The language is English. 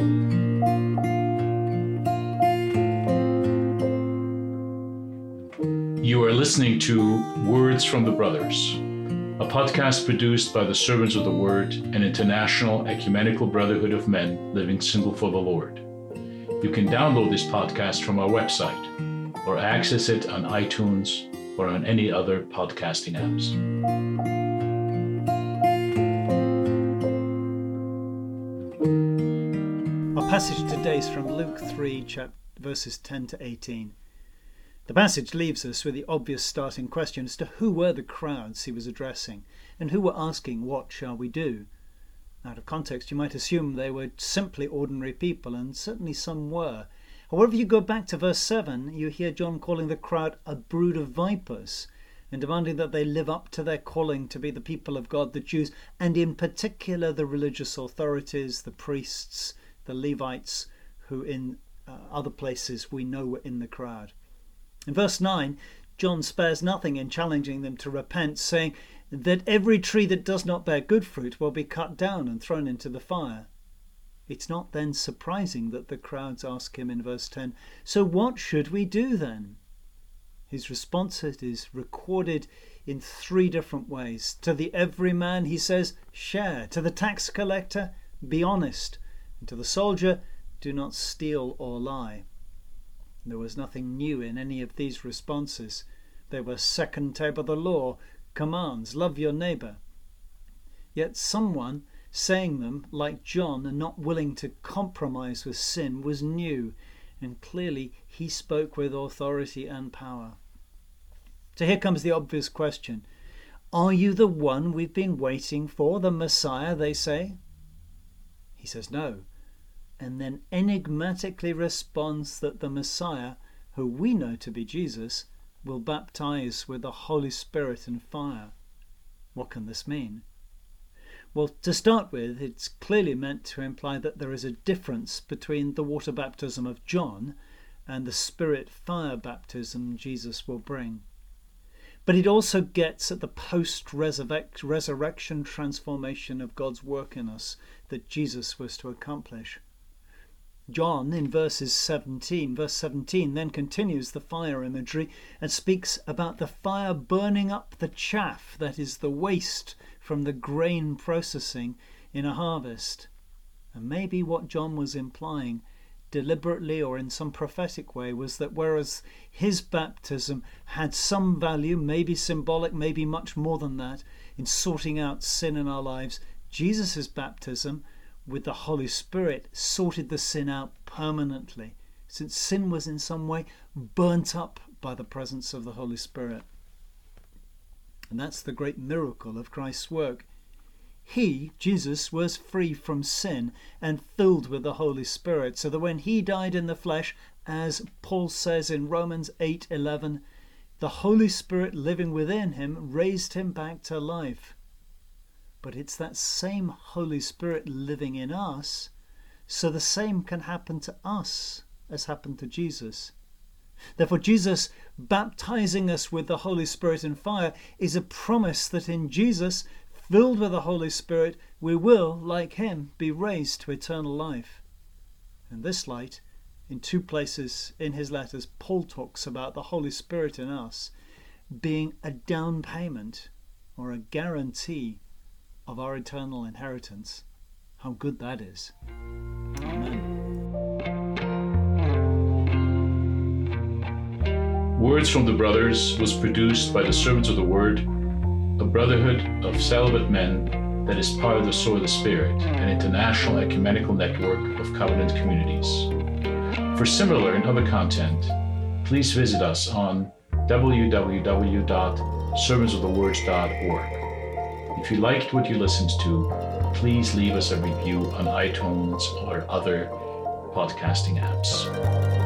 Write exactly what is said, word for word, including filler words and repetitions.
You are listening to Words from the Brothers, a podcast produced by the Servants of the Word, an international ecumenical brotherhood of men living single for the Lord. You can download this podcast from our website or access it on iTunes or on any other podcasting apps. Our passage today is from Luke three, verses ten to eighteen. The passage leaves us with the obvious starting question as to who were the crowds he was addressing and who were asking, "What shall we do?" Out of context, you might assume they were simply ordinary people, and certainly some were. However, if you go back to verse seven, you hear John calling the crowd a brood of vipers and demanding that they live up to their calling to be the people of God, the Jews, and in particular the religious authorities, the priests, the Levites, who in uh, other places we know were in the crowd. In verse nine, John spares nothing in challenging them to repent, saying that every tree that does not bear good fruit will be cut down and thrown into the fire. It's not then surprising that the crowds ask him in verse ten, "So what should we do then?" His response is recorded in three different ways. To the everyman, he says, "Share." To the tax collector, "Be honest." And to the soldier, "Do not steal or lie." There was nothing new in any of these responses. They were second table of the law, commands, love your neighbour. Yet someone saying them, like John, and not willing to compromise with sin, was new, and clearly he spoke with authority and power. So here comes the obvious question. Are you the one we've been waiting for, the Messiah, they say? He says no, and then enigmatically responds that the Messiah, who we know to be Jesus, will baptize with the Holy Spirit and fire. What can this mean? Well, to start with, it's clearly meant to imply that there is a difference between the water baptism of John and the Spirit fire baptism Jesus will bring. But it also gets at the post-resurrection transformation of God's work in us that Jesus was to accomplish. John, in verses seventeen, verse seventeen, then continues the fire imagery and speaks about the fire burning up the chaff, that is, the waste from the grain processing in a harvest. And maybe what John was implying, deliberately or in some prophetic way, was that whereas his baptism had some value, maybe symbolic, maybe much more than that, in sorting out sin in our lives, Jesus' baptism with the Holy Spirit sorted the sin out permanently, since sin was in some way burnt up by the presence of the Holy Spirit. And that's the great miracle of Christ's work. He, Jesus, was free from sin and filled with the Holy Spirit, so that when he died in the flesh, as Paul says in Romans eight eleven, the Holy Spirit living within him raised him back to life. But it's that same Holy Spirit living in us, so the same can happen to us as happened to Jesus. Therefore, Jesus baptizing us with the Holy Spirit and fire is a promise that in Jesus, filled with the Holy Spirit, we will, like him, be raised to eternal life. In this light, in two places in his letters, Paul talks about the Holy Spirit in us being a down payment or a guarantee of our eternal inheritance. How good that is. Amen. Words from the Brothers was produced by the Servants of the Word, a brotherhood of celibate men that is part of the Sword of the Spirit, an international ecumenical network of covenant communities. For similar and other content, please visit us on w w w dot servants of the word dot org. If you liked what you listened to, please leave us a review on iTunes or other podcasting apps.